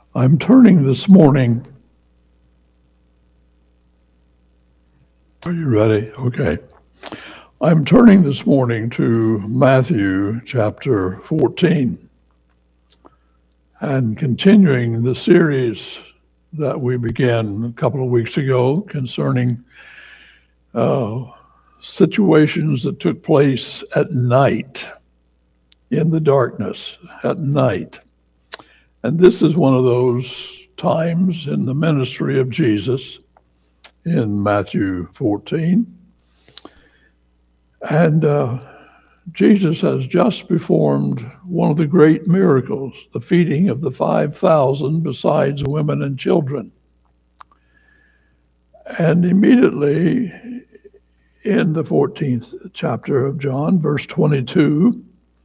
I'm turning this morning. Are you ready? Okay. I'm turning this morning to Matthew chapter 14 and continuing the series that we began a couple of weeks ago concerning situations that took place at night, in the darkness, at night. And this is one of those times in the ministry of Jesus in Matthew 14. And Jesus has just performed one of the great miracles, the feeding of the 5,000 besides women and children. And immediately in the 14th chapter of John, verse 22,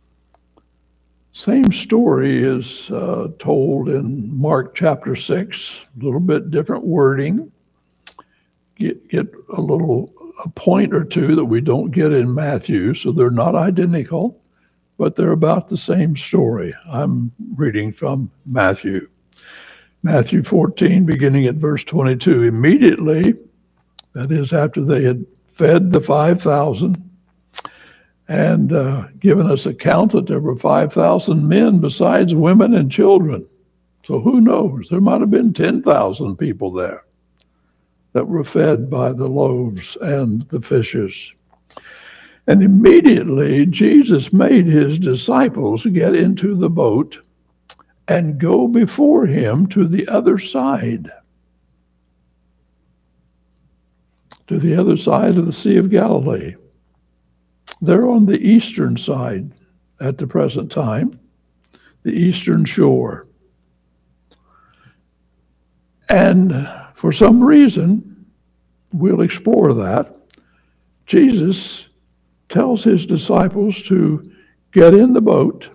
same story is told in Mark chapter 6, a little bit different wording. Get a point or two that we don't get in Matthew, so they're not identical, but they're about the same story. I'm reading from Matthew. Matthew 14, beginning at verse 22. Immediately, that is after they had fed the 5,000 and given us account that there were 5,000 men besides women and children. So who knows? There might have been 10,000 people there that were fed by the loaves and the fishes. And immediately Jesus made his disciples get into the boat and go before him to the other side of the Sea of Galilee. They're on the eastern side at the present time, the eastern shore. And for some reason, we'll explore that, Jesus tells his disciples to get in the boat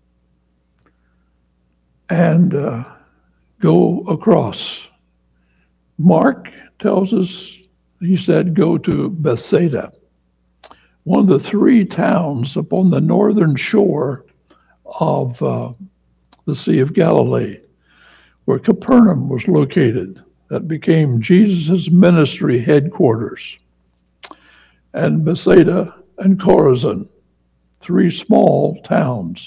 and go across. Mark tells us, he said, go to Bethsaida, one of the three towns upon the northern shore of the Sea of Galilee, where Capernaum was located. That became Jesus' ministry headquarters. And Bethsaida and Chorazin, three small towns.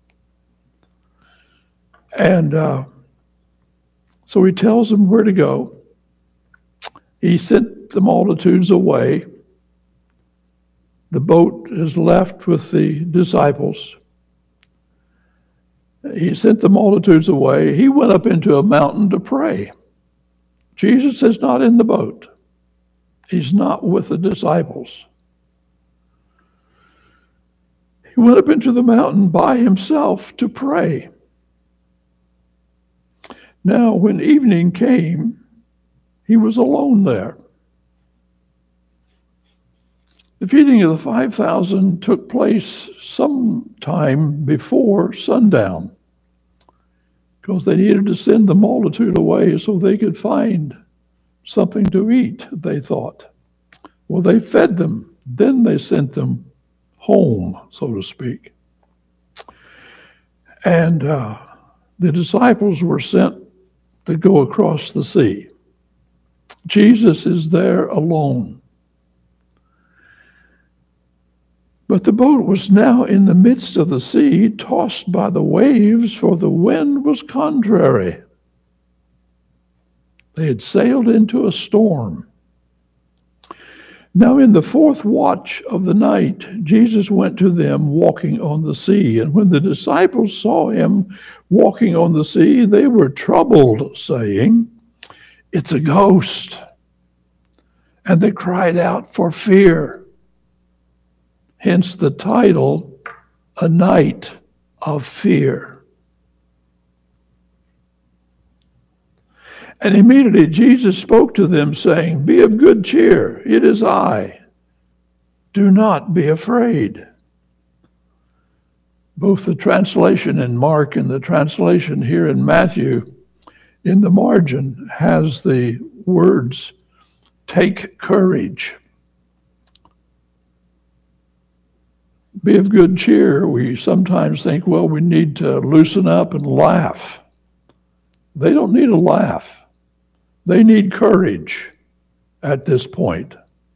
And so he tells them where to go. He sent the multitudes away. The boat is left with the disciples. He sent the multitudes away. He went up into a mountain to pray. Jesus is not in the boat. He's not with the disciples. He went up into the mountain by himself to pray. Now, when evening came, he was alone there. The feeding of the 5,000 took place sometime before sundown, because they needed to send the multitude away so they could find something to eat, they thought. Well, they fed them. Then they sent them home, so to speak. And the disciples were sent to go across the sea. Jesus is there alone. But the boat was now in the midst of the sea, tossed by the waves, for the wind was contrary. They had sailed into a storm. Now in the fourth watch of the night, Jesus went to them walking on the sea. And when the disciples saw him walking on the sea, they were troubled, saying, "It's a ghost." And they cried out for fear. Hence the title, A Night of Fear. And immediately Jesus spoke to them, saying, "Be of good cheer, it is I. Do not be afraid." Both the translation in Mark and the translation here in Matthew, in the margin, has the words, "Take courage." Be of good cheer. We sometimes think, well, we need to loosen up and laugh. They don't need a laugh. They need courage at this point.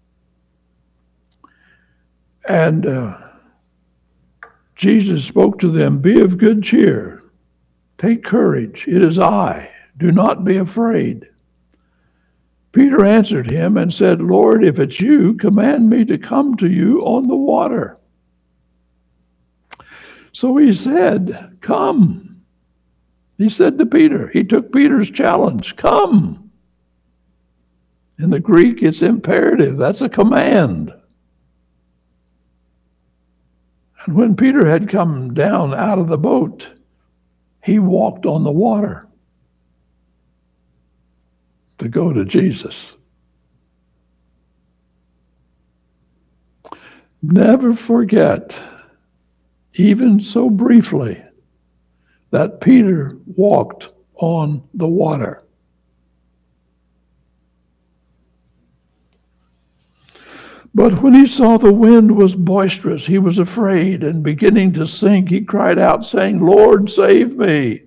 And Jesus spoke to them, "Be of good cheer. Take courage. It is I. Do not be afraid." Peter answered him and said, "Lord, if it's you, command me to come to you on the water." So he said, "Come." He said to Peter, he took Peter's challenge, "Come." In the Greek, it's imperative. That's a command. And when Peter had come down out of the boat, he walked on the water to go to Jesus. Never forget, even so briefly, that Peter walked on the water. But when he saw the wind was boisterous, he was afraid, and beginning to sink, he cried out, saying, "Lord, save me."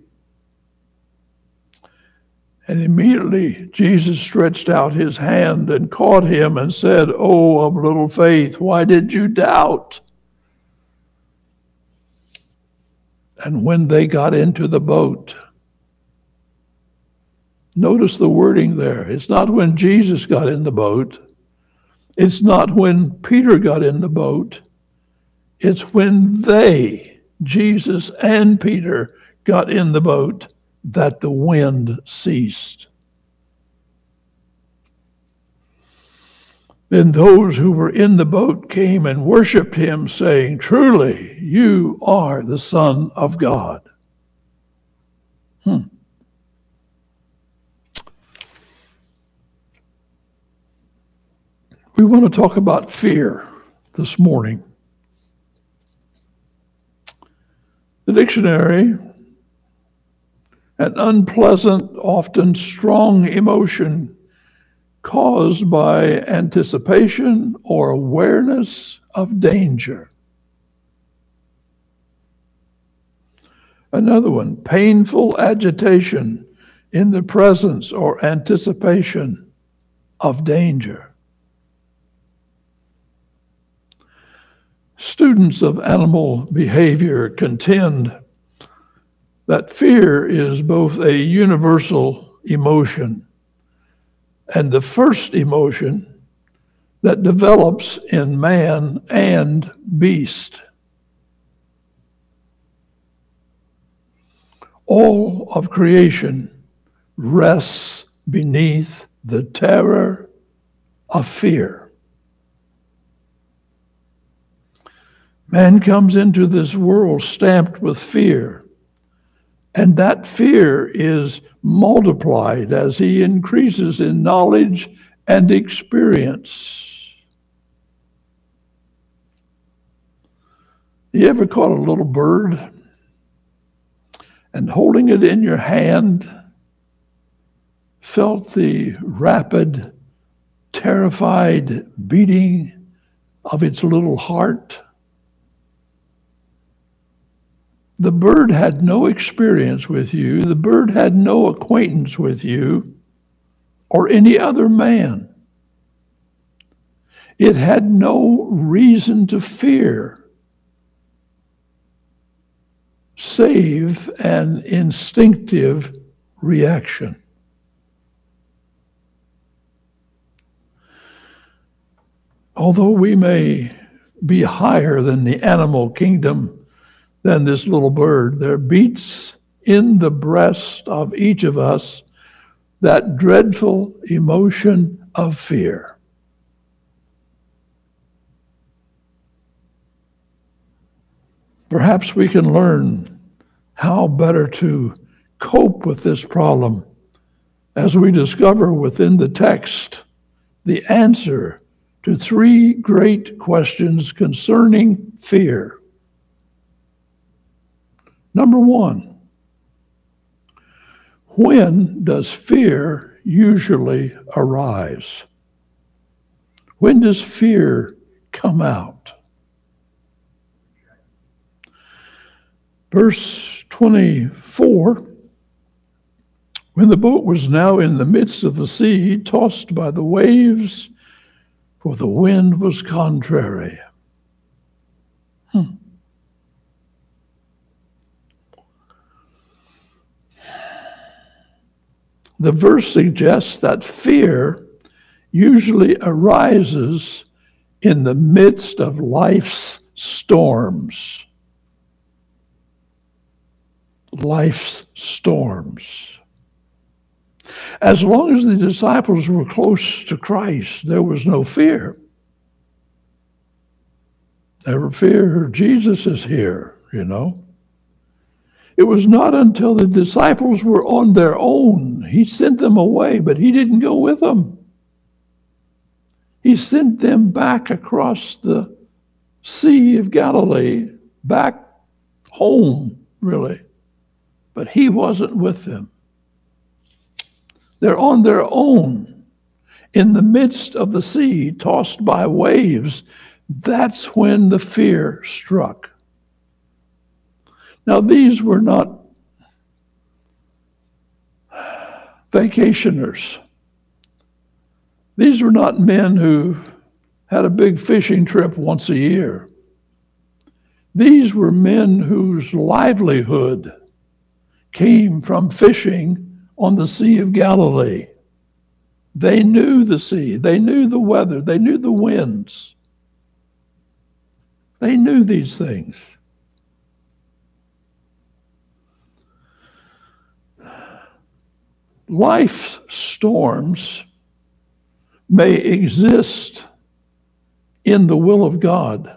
And immediately Jesus stretched out his hand and caught him and said, "Oh, of little faith, why did you doubt?" And when they got into the boat, notice the wording there. It's not when Jesus got in the boat. It's not when Peter got in the boat. It's when they, Jesus and Peter, got in the boat that the wind ceased. Then those who were in the boat came and worshiped him, saying, "Truly, you are the Son of God." We want to talk about fear this morning. The dictionary, an unpleasant, often strong emotion caused by anticipation or awareness of danger. Another one, painful agitation in the presence or anticipation of danger. Students of animal behavior contend that fear is both a universal emotion and the first emotion that develops in man and beast. All of creation rests beneath the terror of fear. Man comes into this world stamped with fear, and that fear is multiplied as he increases in knowledge and experience. You ever caught a little bird and holding it in your hand felt the rapid, terrified beating of its little heart? The bird had no experience with you. The bird had no acquaintance with you or any other man. It had no reason to fear save an instinctive reaction. Although we may be higher than the animal kingdom, than this little bird, there beats in the breast of each of us that dreadful emotion of fear. Perhaps we can learn how better to cope with this problem as we discover within the text the answer to three great questions concerning fear. Number one, when does fear usually arise? When does fear come out? Verse 24, When the boat was now in the midst of the sea, tossed by the waves, for the wind was contrary. The verse suggests that fear usually arises in the midst of life's storms. Life's storms. As long as the disciples were close to Christ, there was no fear. Never fear, Jesus is here, you know. It was not until the disciples were on their own, he sent them away, but he didn't go with them. He sent them back across the Sea of Galilee, back home, really. But he wasn't with them. They're on their own in the midst of the sea, tossed by waves. That's when the fear struck. Now, these were not vacationers. These were not men who had a big fishing trip once a year. These were men whose livelihood came from fishing on the Sea of Galilee. They knew the sea. They knew the weather. They knew the winds. They knew these things. Life's storms may exist in the will of God.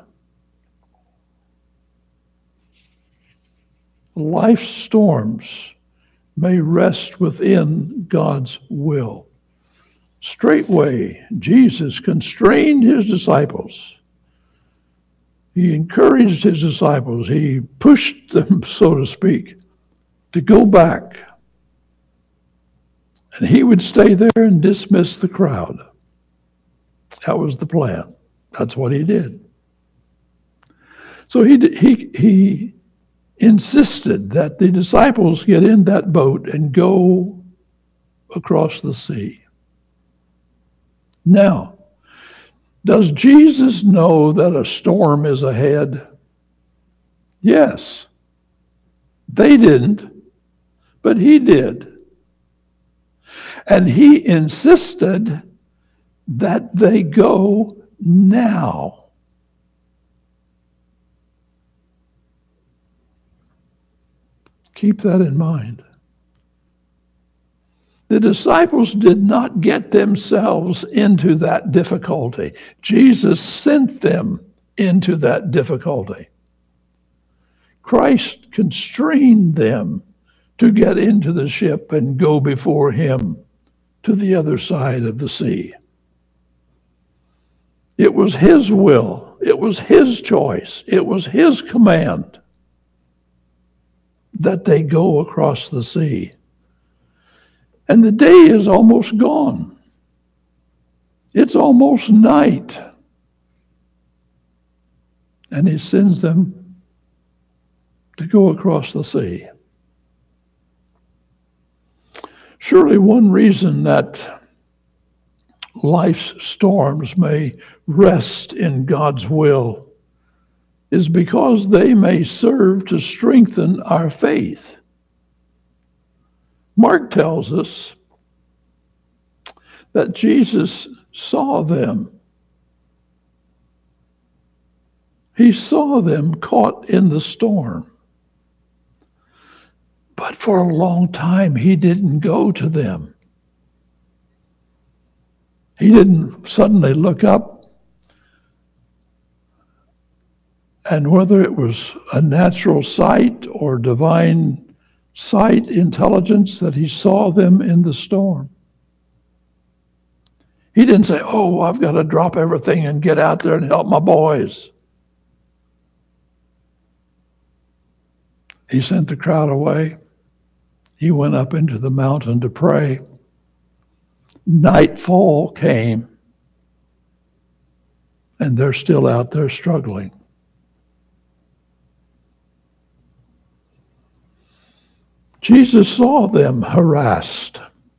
Life's storms may rest within God's will. Straightway, Jesus constrained his disciples. He encouraged his disciples. He pushed them, so to speak, to go back. And he would stay there and dismiss the crowd. That was the plan. That's what he did. So he insisted that the disciples get in that boat and go across the sea. Now, does Jesus know that a storm is ahead? Yes. They didn't, but he did. And he insisted that they go now. Keep that in mind. The disciples did not get themselves into that difficulty. Jesus sent them into that difficulty. Christ constrained them to get into the ship and go before him to the other side of the sea. It was his will. It was his choice. It was his command that they go across the sea. And the day is almost gone. It's almost night. And he sends them to go across the sea. Surely one reason that life's storms may rest in God's will is because they may serve to strengthen our faith. Mark tells us that Jesus saw them. He saw them caught in the storm. But for a long time, he didn't go to them. He didn't suddenly look up, and whether it was a natural sight or divine sight, intelligence, that he saw them in the storm. He didn't say, "Oh, I've got to drop everything and get out there and help my boys." He sent the crowd away. He went up into the mountain to pray. Nightfall came, and they're still out there struggling. Jesus saw them harassed,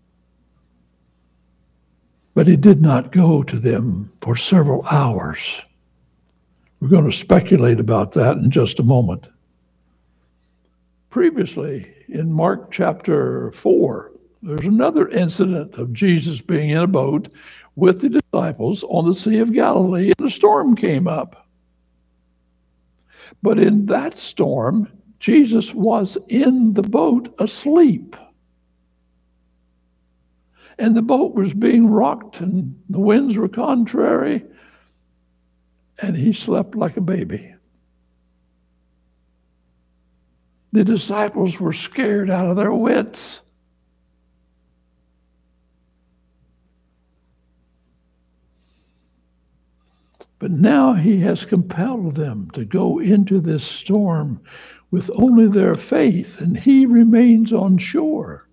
but he did not go to them for several hours. We're going to speculate about that in just a moment. Previously, in Mark chapter 4, there's another incident of Jesus being in a boat with the disciples on the Sea of Galilee, and a storm came up. But in that storm, Jesus was in the boat asleep. And the boat was being rocked, and the winds were contrary, and he slept like a baby. The disciples were scared out of their wits. But now he has compelled them to go into this storm with only their faith, and he remains on shore.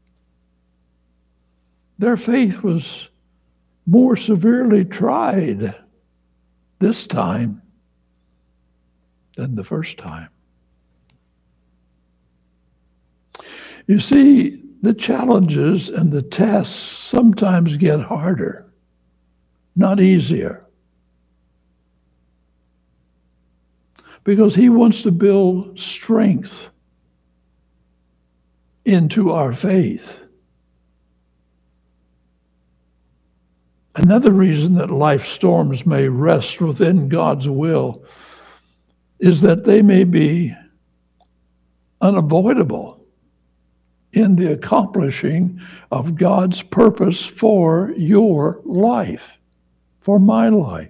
Their faith was more severely tried this time than the first time. You see, the challenges and the tests sometimes get harder, not easier. Because he wants to build strength into our faith. Another reason that life storms may rest within God's will is that they may be unavoidable in the accomplishing of God's purpose for your life, for my life.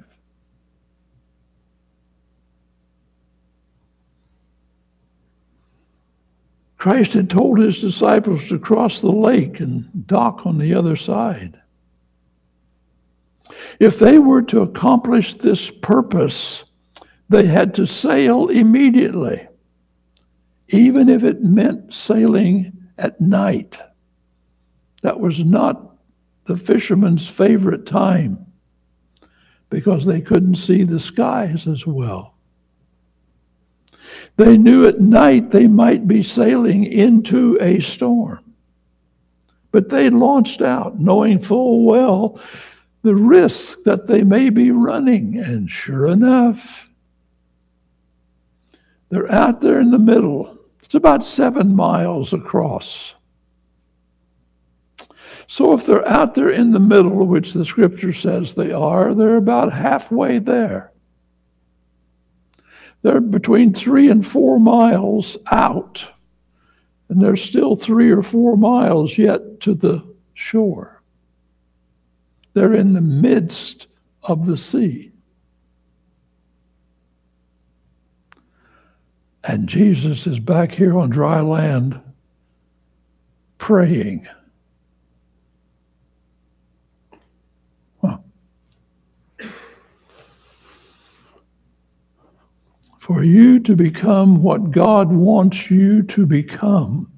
Christ had told his disciples to cross the lake and dock on the other side. If they were to accomplish this purpose, they had to sail immediately, even if it meant sailing at night. That was not the fishermen's favorite time because they couldn't see the skies as well. They knew at night they might be sailing into a storm. But they launched out, knowing full well the risk that they may be running. And sure enough, they're out there in the middle. It's about 7 miles across. So if they're out there in the middle, which the scripture says they are, they're about halfway there. They're between 3 and 4 miles out, and there's still 3 or 4 miles yet to the shore. They're in the midst of the sea. And Jesus is back here on dry land praying. For you to become what God wants you to become,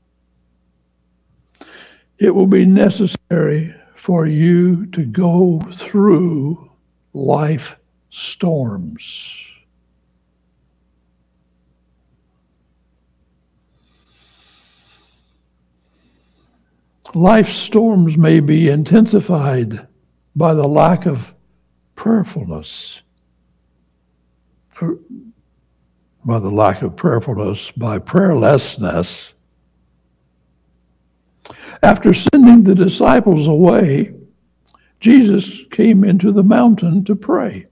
it will be necessary for you to go through life storms. Life storms may be intensified by the lack of prayerfulness, by prayerlessness. After sending the disciples away, Jesus came into the mountain to pray.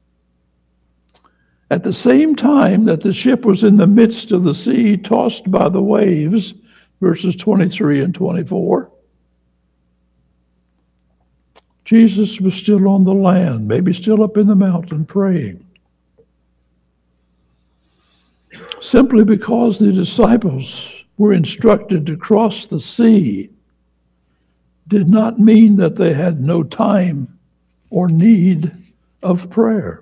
At the same time that the ship was in the midst of the sea, tossed by the waves, verses 23 and 24, Jesus was still on the land, maybe still up in the mountain praying. Simply because the disciples were instructed to cross the sea did not mean that they had no time or need of prayer.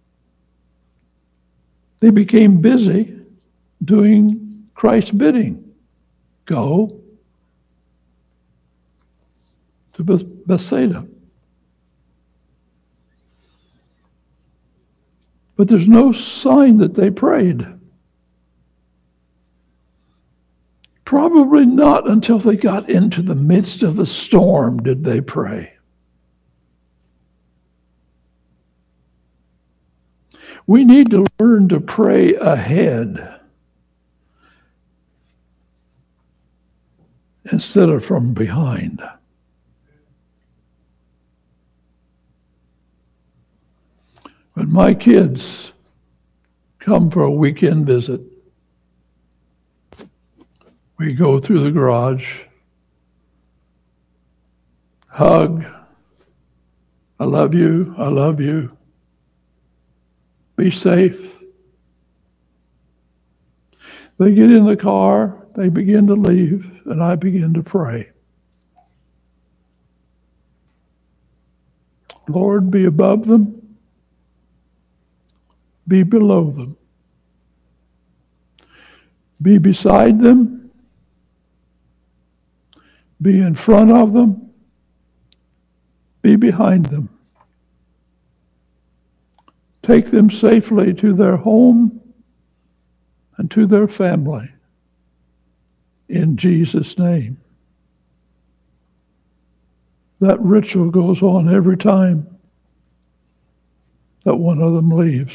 They became busy doing Christ's bidding. Go to Bethsaida. But there's no sign that they prayed. Probably not until they got into the midst of the storm did they pray. We need to learn to pray ahead instead of from behind. When my kids come for a weekend visit, we go through the garage, hug, I love you, I love you, be safe. They get in the car, they begin to leave, and I begin to pray. Lord, be above them, be below them, be beside them, be in front of them, be behind them. Take them safely to their home and to their family. In Jesus' name. That ritual goes on every time that one of them leaves.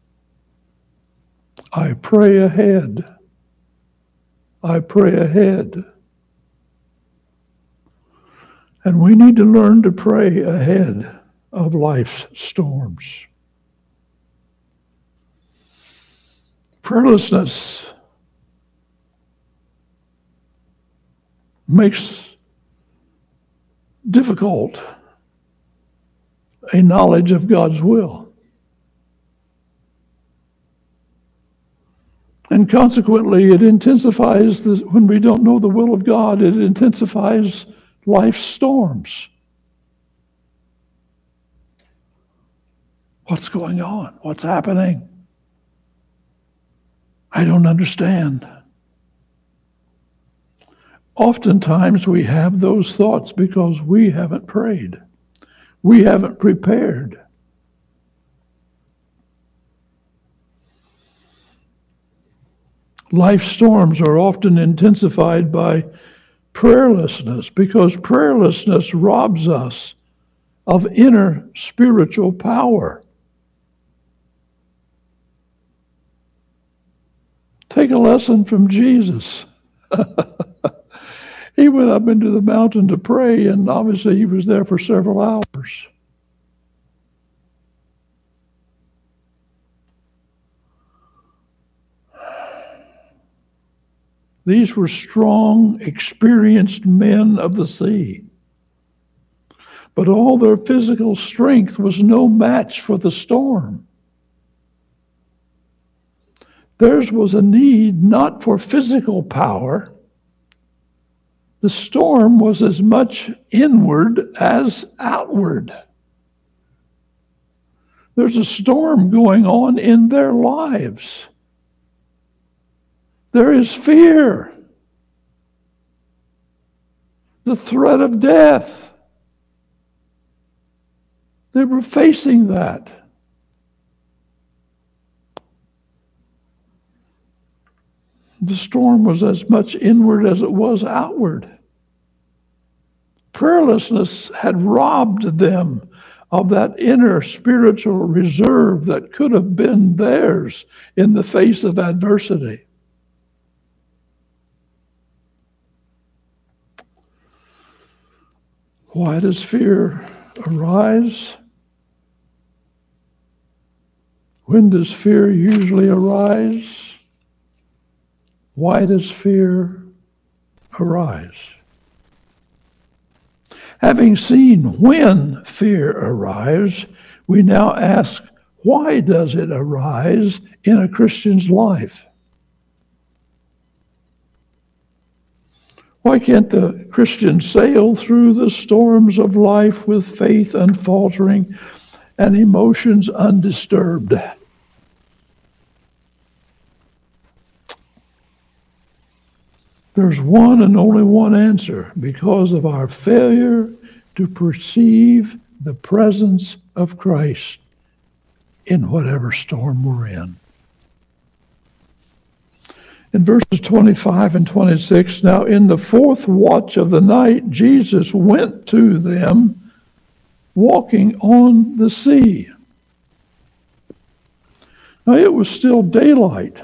I pray ahead. I pray ahead. And we need to learn to pray ahead of life's storms. Prayerlessness makes difficult a knowledge of God's will. And consequently, it intensifies when we don't know the will of God, it intensifies life's storms. What's going on? What's happening? I don't understand. Oftentimes we have those thoughts because we haven't prayed. We haven't prepared. Life storms are often intensified by prayerlessness because prayerlessness robs us of inner spiritual power. Take a lesson from Jesus. He went up into the mountain to pray, and obviously he was there for several hours. These were strong, experienced men of the sea. But all their physical strength was no match for the storm. Theirs was a need not for physical power. The storm was as much inward as outward. There's a storm going on in their lives. There is fear, the threat of death. They were facing that. The storm was as much inward as it was outward. Prayerlessness had robbed them of that inner spiritual reserve that could have been theirs in the face of adversity. Why does fear arise? When does fear usually arise? Why does fear arise? Having seen when fear arrives, we now ask, why does it arise in a Christian's life? Why can't the Christian sail through the storms of life with faith unfaltering and emotions undisturbed? There's one and only one answer: because of our failure to perceive the presence of Christ in whatever storm we're in. In verses 25 and 26, now in the fourth watch of the night, Jesus went to them walking on the sea. Now it was still daylight,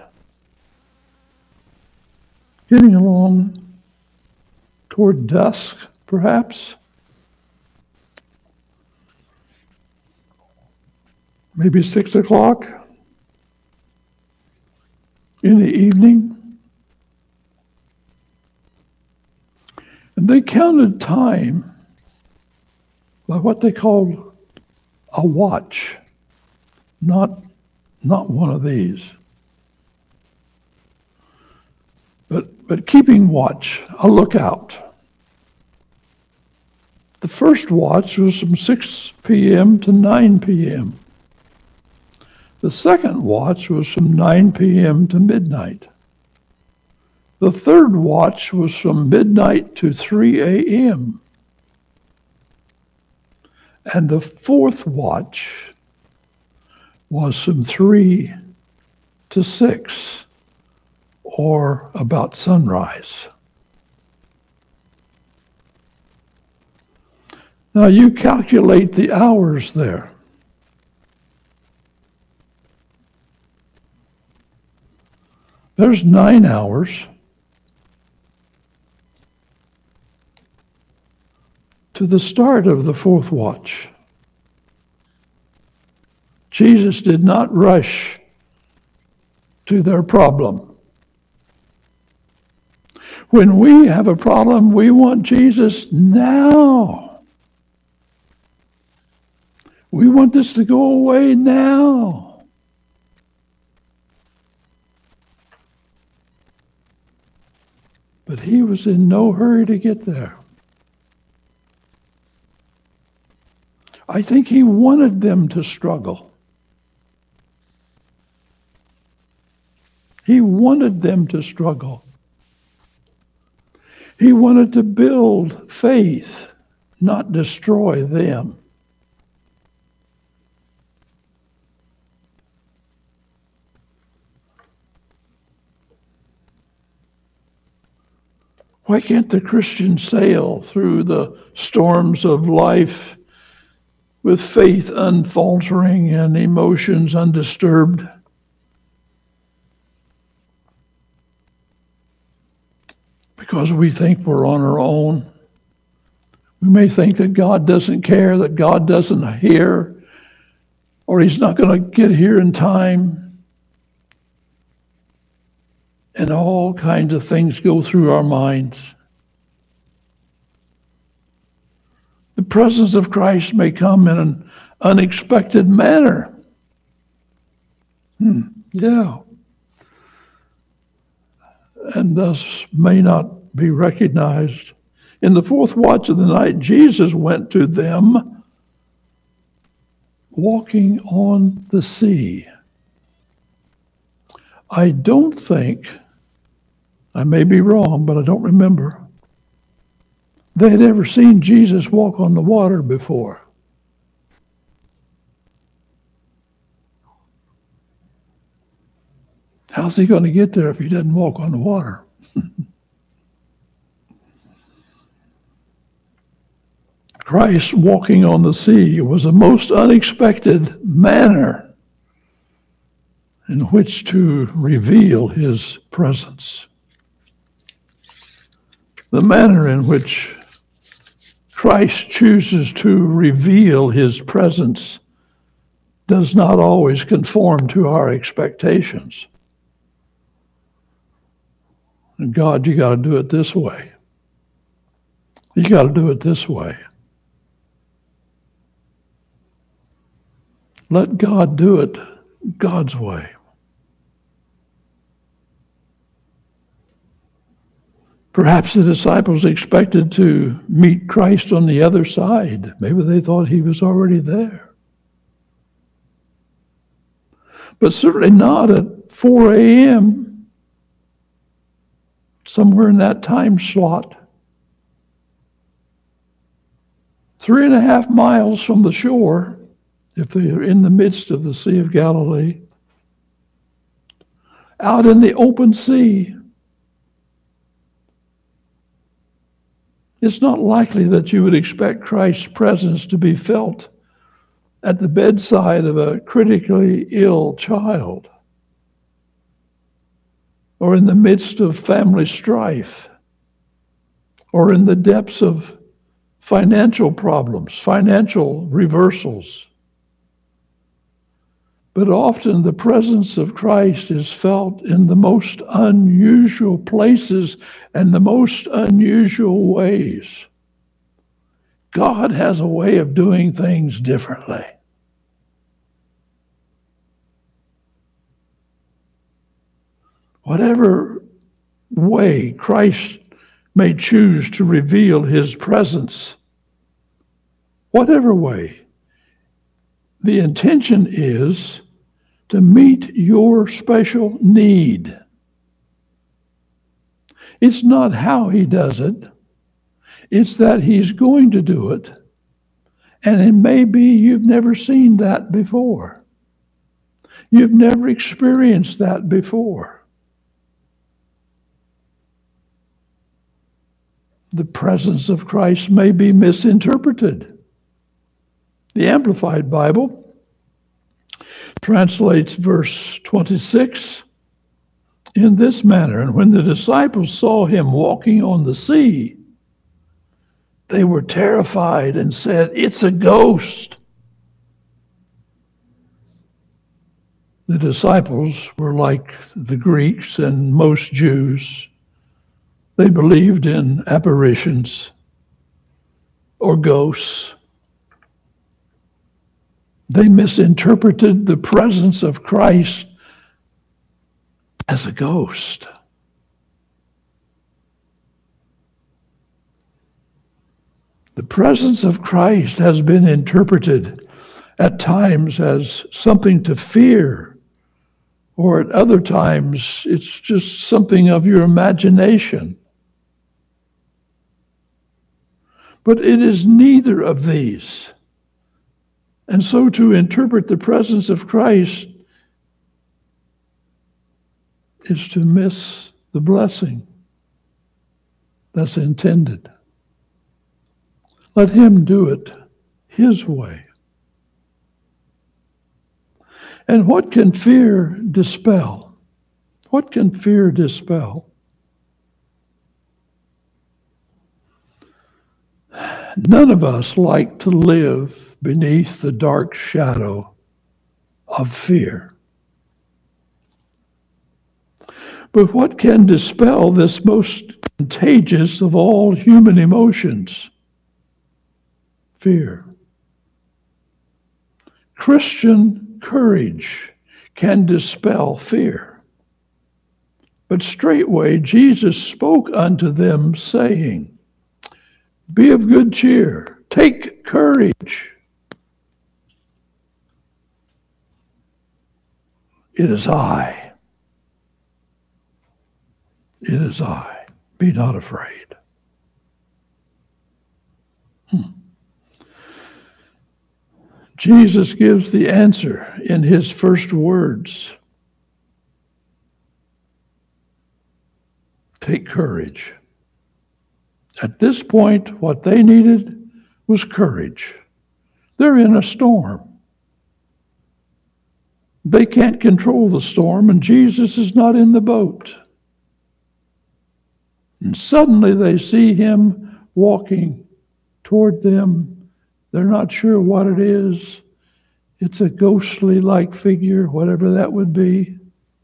getting along toward dusk, perhaps. Maybe 6 o'clock in the evening. And they counted time by what they called a watch, not one of these. But keeping watch, a lookout. The first watch was from 6 p.m. to 9 p.m. The second watch was from 9 p.m. to midnight. The third watch was from midnight to 3 a.m. And the fourth watch was from 3 to 6, or about sunrise. Now you calculate the hours there. There's 9 hours. To the start of the fourth watch. Jesus did not rush to their problem. When we have a problem, we want Jesus now. We want this to go away now. But he was in no hurry to get there. I think he wanted them to struggle. He wanted them to struggle. He wanted to build faith, not destroy them. Why can't the Christian sail through the storms of life with faith unfaltering and emotions undisturbed? Because we think we're on our own. We may think that God doesn't care, that God doesn't hear, or he's not going to get here in time. And all kinds of things go through our minds. The presence of Christ may come in an unexpected manner. Yeah. And thus may not be recognized. In the fourth watch of the night, Jesus went to them walking on the sea. I don't think, I may be wrong, but I don't remember, they had ever seen Jesus walk on the water before. How's he going to get there if he doesn't walk on the water? Christ walking on the sea was a most unexpected manner in which to reveal his presence. The manner in which Christ chooses to reveal his presence does not always conform to our expectations. And God, you got to do it this way. You got to do it this way. Let God do it God's way. Perhaps the disciples expected to meet Christ on the other side. Maybe they thought he was already there. But certainly not at 4 a.m., somewhere in that time slot. 3.5 miles from the shore, if they are in the midst of the Sea of Galilee. out in the open sea. It's not likely that you would expect Christ's presence to be felt at the bedside of a critically ill child, or in the midst of family strife, or in the depths of financial problems, financial reversals. But often the presence of Christ is felt in the most unusual places and the most unusual ways. God has a way of doing things differently. Whatever way Christ may choose to reveal his presence, whatever way, the intention is to meet your special need. It's not how he does it. It's that he's going to do it. And it may be you've never seen that before. You've never experienced that before. The presence of Christ may be misinterpreted. The Amplified Bible translates verse 26 in this manner: "And when the disciples saw him walking on the sea, they were terrified and said, 'It's a ghost.'" The disciples were like the Greeks and most Jews. They believed in apparitions or ghosts. They misinterpreted the presence of Christ as a ghost. The presence of Christ has been interpreted at times as something to fear, or at other times it's just something of your imagination. But it is neither of these. And so to interpret the presence of Christ is to miss the blessing that's intended. Let him do it his way. And what can fear dispel? What can fear dispel? None of us like to live beneath the dark shadow of fear. But what can dispel this most contagious of all human emotions? Fear. Christian courage can dispel fear. But straightway Jesus spoke unto them, saying, "Be of good cheer, take courage. It is I. It is I. Be not afraid." Jesus gives the answer in his first words. Take courage. At this point, what they needed was courage. They're in a storm. They can't control the storm, and Jesus is not in the boat. And suddenly they see him walking toward them. They're not sure what it is. It's a ghostly-like figure, whatever that would be.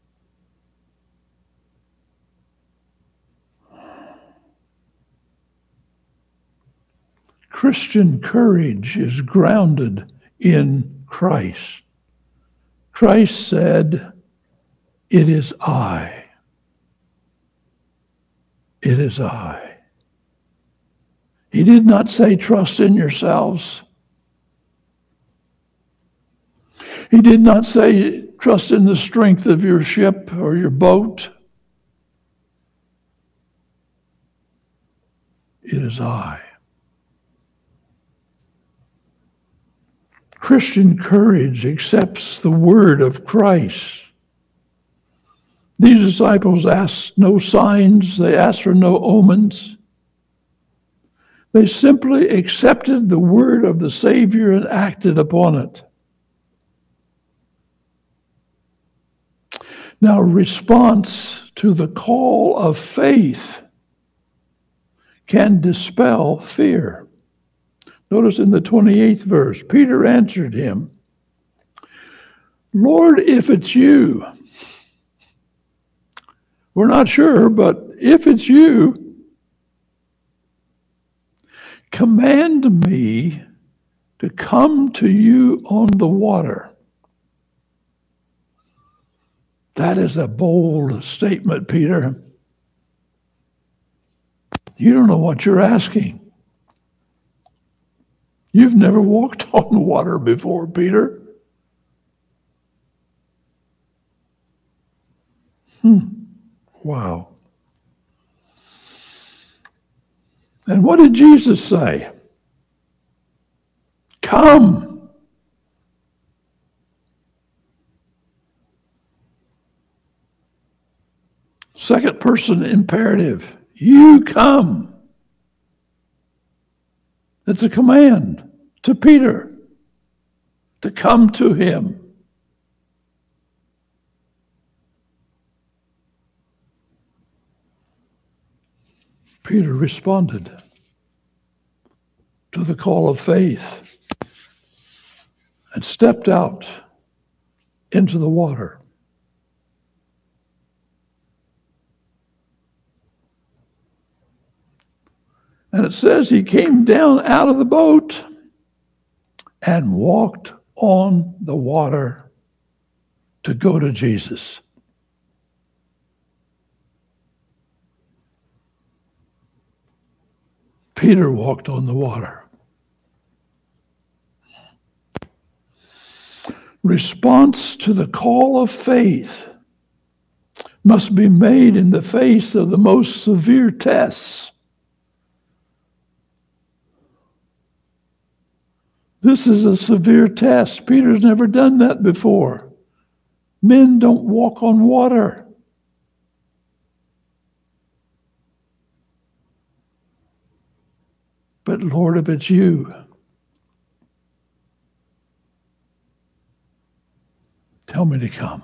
Christian courage is grounded in Christ. Christ said, "It is I. It is I." He did not say, "Trust in yourselves." He did not say, "Trust in the strength of your ship or your boat." It is I. Christian courage accepts the word of Christ. These disciples asked no signs. They asked for no omens. They simply accepted the word of the Savior and acted upon it. Now, response to the call of faith can dispel fear. Notice in the 28th verse, Peter answered him, Lord, if it's you, we're not sure, but if it's you, command me to come to you on the water. That is a bold statement, Peter. You don't know what you're asking. You've never walked on water before, Peter. Wow. And what did Jesus say? Come. Second person imperative. You come. It's a command to Peter to come to him. Peter responded to the call of faith and stepped out into the water. And it says he came down out of the boat and walked on the water to go to Jesus. Peter walked on the water. Response to the call of faith must be made in the face of the most severe tests. This is a severe test. Peter's never done that before. Men don't walk on water. But Lord, if it's you, tell me to come.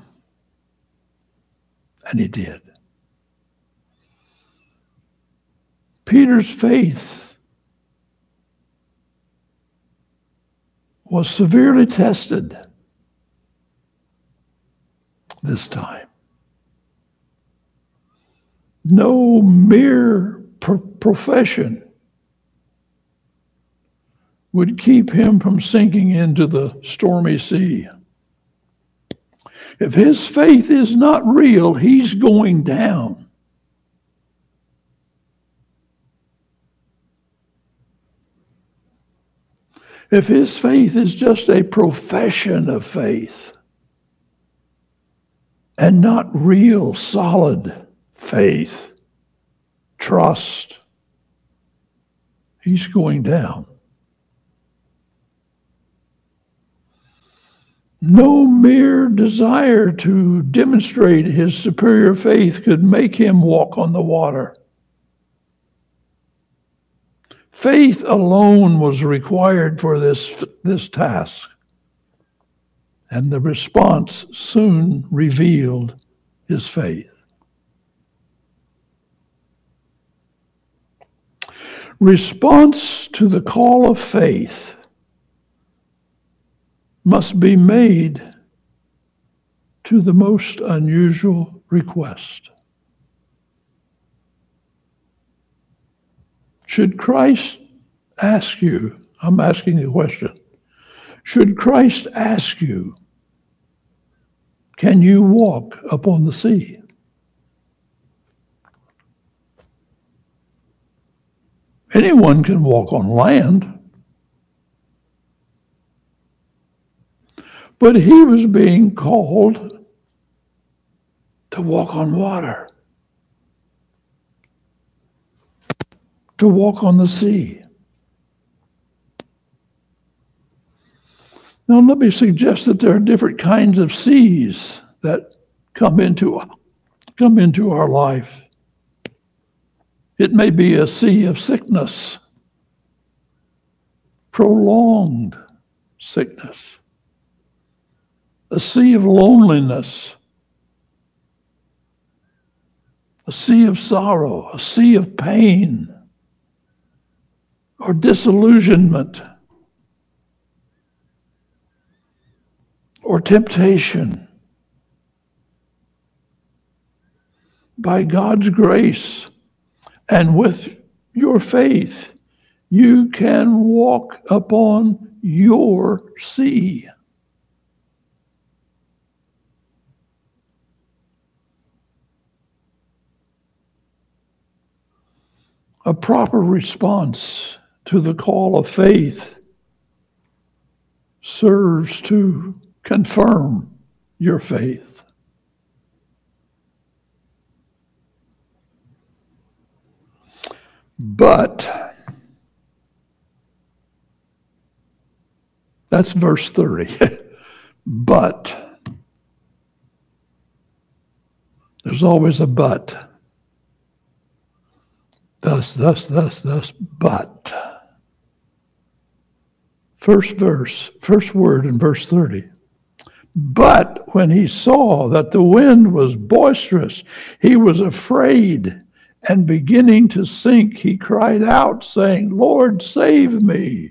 And he did. Peter's faith was severely tested this time. No mere profession would keep him from sinking into the stormy sea. If his faith is not real, he's going down. If his faith is just a profession of faith and not real, solid faith, trust, he's going down. No mere desire to demonstrate his superior faith could make him walk on the water. Faith alone was required for this task, and the response soon revealed his faith. Response to the call of faith must be made to the most unusual request. Should Christ ask you, I'm asking the question, should Christ ask you, can you walk upon the sea? Anyone can walk on land. But he was being called to walk on water, to walk on the sea. Now, let me suggest that there are different kinds of seas that come into come into our life. It may be a sea of sickness, prolonged sickness, a sea of loneliness, a sea of sorrow, a sea of pain, or disillusionment, or temptation. By God's grace and with your faith, you can walk upon your sea. A proper response to the call of faith serves to confirm your faith. But, that's verse 30. But, there's always a but. Thus, but. First word in verse 30. But when he saw that the wind was boisterous, he was afraid, and beginning to sink, he cried out, saying, Lord, save me.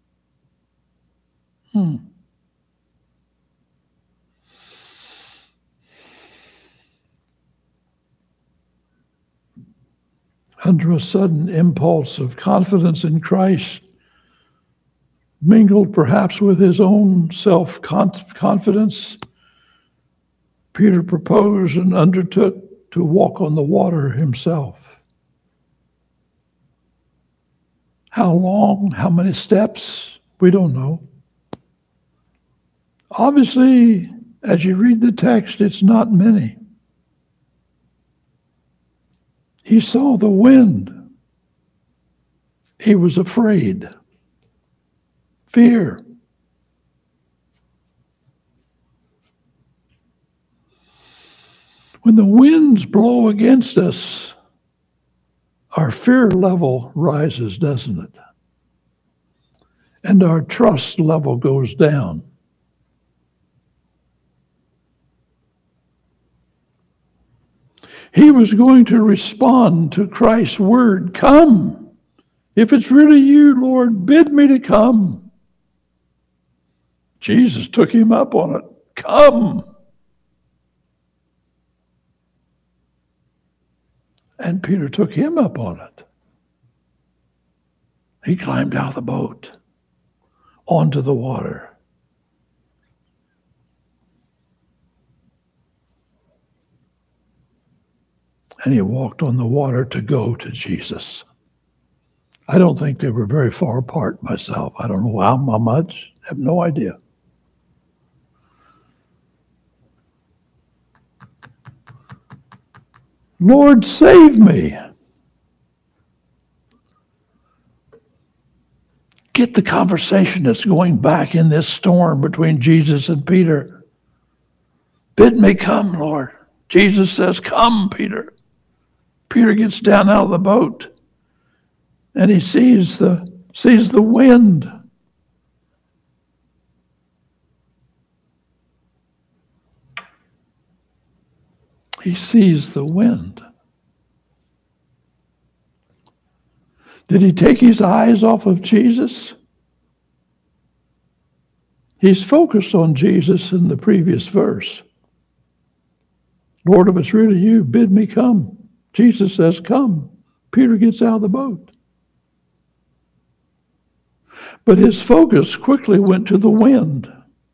Under a sudden impulse of confidence in Christ, mingled perhaps with his own self-confidence, Peter proposed and undertook to walk on the water himself. How long, how many steps, we don't know. Obviously, as you read the text, it's not many. He saw the wind. He was afraid. Fear. When the winds blow against us, our fear level rises, doesn't it? And our trust level goes down. He was going to respond to Christ's word, come. If it's really you, Lord, bid me to come. Jesus took him up on it. Come. And Peter took him up on it. He climbed out of the boat onto the water. And he walked on the water to go to Jesus. I don't think they were very far apart myself. I don't know how much. I have no idea. Lord, save me. Get the conversation that's going back in this storm between Jesus and Peter. Bid me come, Lord. Jesus says, come, Peter. Peter gets down out of the boat and he sees the wind. He sees the wind. Did he take his eyes off of Jesus? He's focused on Jesus in the previous verse. Lord, if it's really you, bid me come. Jesus says, come. Peter gets out of the boat. But his focus quickly went to the wind.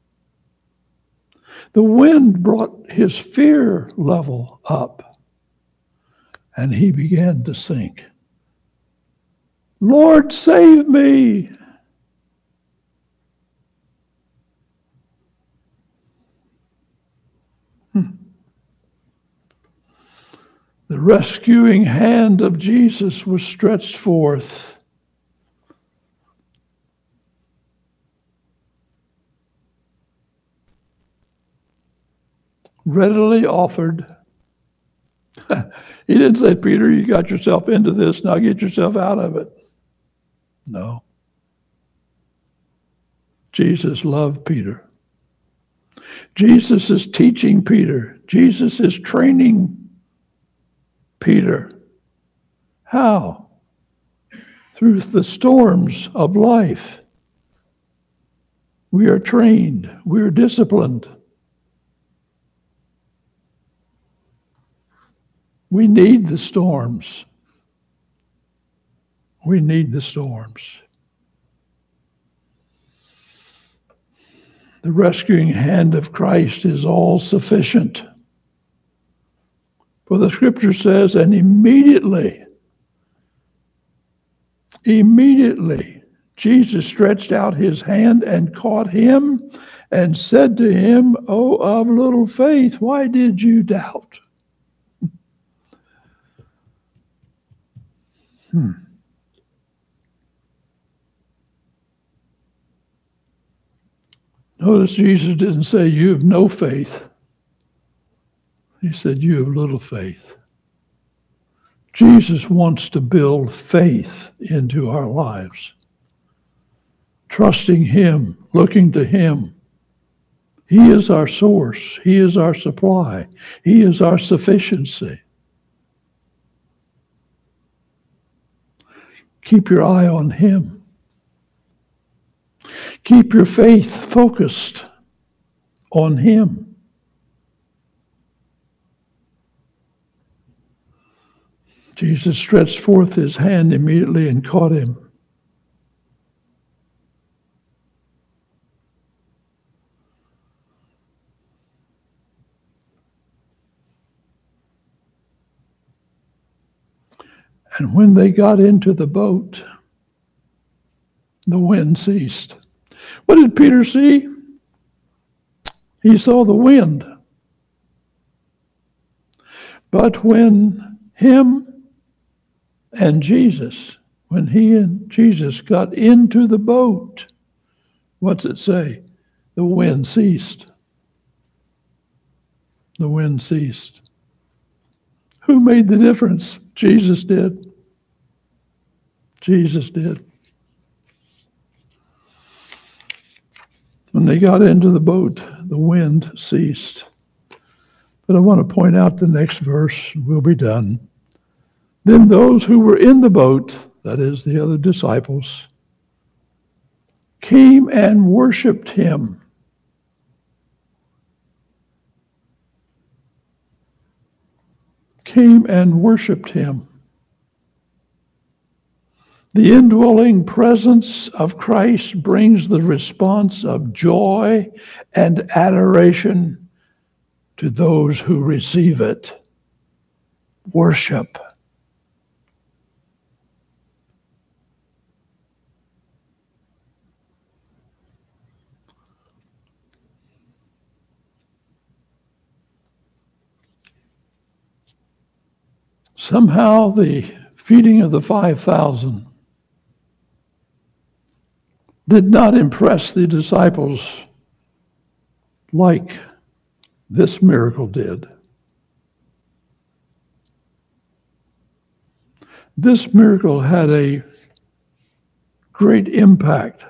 The wind brought his fear level up, and he began to sink. Lord, save me. The rescuing hand of Jesus was stretched forth. Readily offered, He didn't say, Peter, you got yourself into this, now get yourself out of it. No. Jesus loved Peter. Jesus is teaching Peter. Jesus is training Peter. How? Through the storms of life. We are trained. We are disciplined. We need the storms. We need the storms. The rescuing hand of Christ is all sufficient. For the scripture says, and immediately, Jesus stretched out his hand and caught him and said to him, O of little faith, why did you doubt? Notice Jesus didn't say, you have no faith. He said, you have little faith. Jesus wants to build faith into our lives. Trusting him, looking to him. He is our source. He is our supply. He is our sufficiency. Keep your eye on him. Keep your faith focused on him. Jesus stretched forth his hand immediately and caught him. And when they got into the boat, the wind ceased. What did Peter see? He saw the wind. But when him and Jesus, when he and Jesus got into the boat, what's it say? The wind ceased. The wind ceased. Who made the difference? Jesus did. Jesus did. When they got into the boat, the wind ceased. But I want to point out the next verse, and we'll be done. Then those who were in the boat, that is, the other disciples, came and worshiped him. Came and worshiped him. The indwelling presence of Christ brings the response of joy and adoration to those who receive it. Worship. Somehow the feeding of the 5,000 did not impress the disciples like this miracle did. This miracle had a great impact.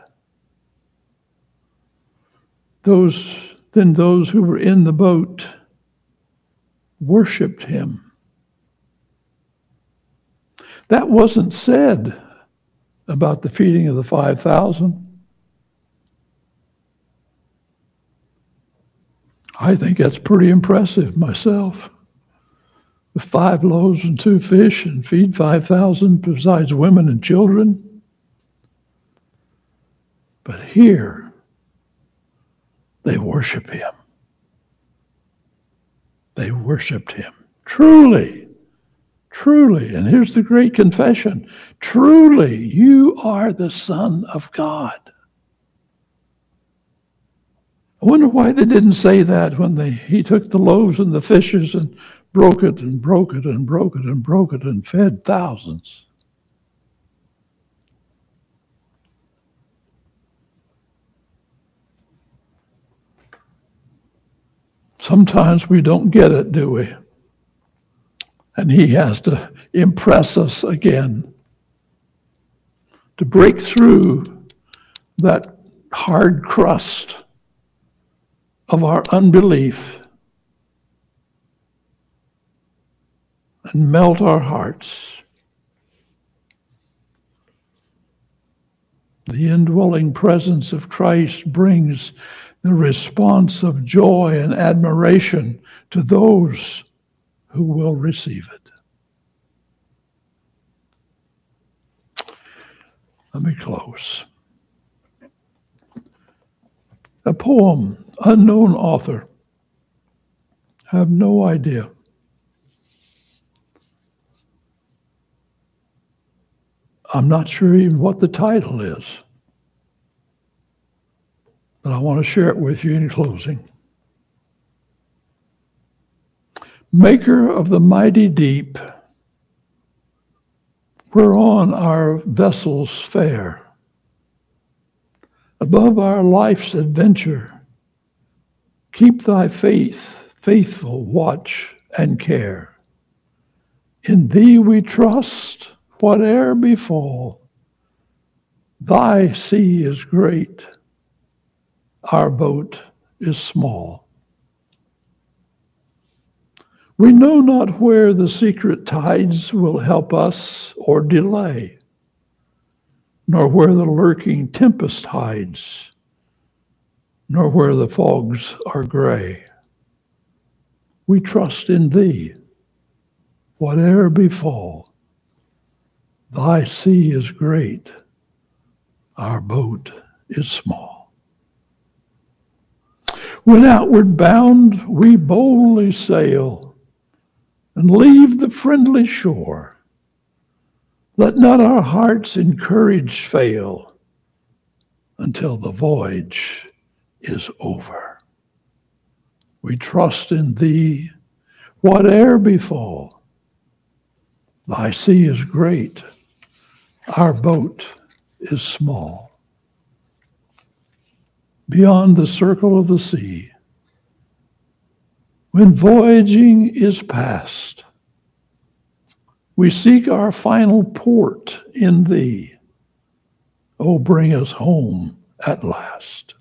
Those who were in the boat worshiped him. That wasn't said about the feeding of the 5,000. I think that's pretty impressive myself. With 5 loaves and 2 fish and feed 5,000 besides women and children. But here, they worship him. They worshiped him. Truly, truly, and here's the great confession, truly you are the Son of God. I wonder why they didn't say that when he took the loaves and the fishes and broke it and broke it and broke it and broke it and fed thousands. Sometimes we don't get it, do we? And he has to impress us again to break through that hard crust of our unbelief and melt our hearts. The indwelling presence of Christ brings the response of joy and admiration to those who will receive it. Let me close. A poem, unknown author. Have no idea. I'm not sure even what the title is, but I want to share it with you in closing. Maker of the mighty deep, whereon our vessels fare, above our life's adventure, keep thy faith, faithful watch and care. In thee we trust, whate'er befall. Thy sea is great, our boat is small. We know not where the secret tides will help us or delay, nor where the lurking tempest hides, nor where the fogs are gray. We trust in thee, whate'er befall. Thy sea is great, our boat is small. When outward bound we boldly sail, and leave the friendly shore. Let not our hearts in courage fail until the voyage is over. We trust in thee, whate'er befall. Thy sea is great, our boat is small. Beyond the circle of the sea, when voyaging is past, we seek our final port in thee. Oh, bring us home at last.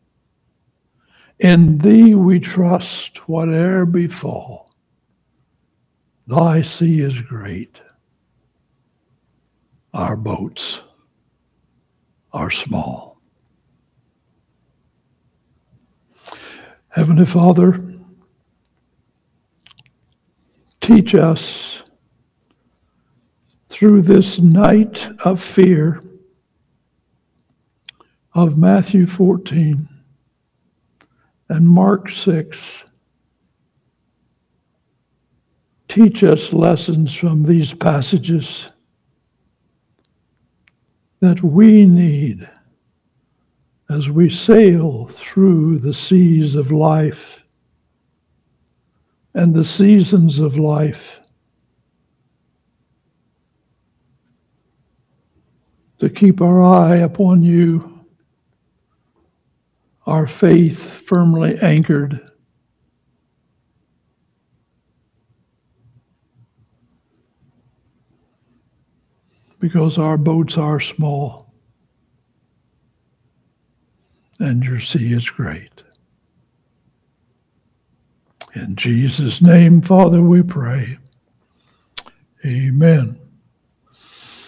In thee we trust, whate'er befall. Thy sea is great, our boats are small. Heavenly Father, teach us through this night of fear of Matthew 14 and Mark 6. Teach us lessons from these passages that we need as we sail through the seas of life and the seasons of life, to keep our eye upon you, our faith firmly anchored, because our boats are small and your sea is great. In Jesus' name, Father, we pray. Amen.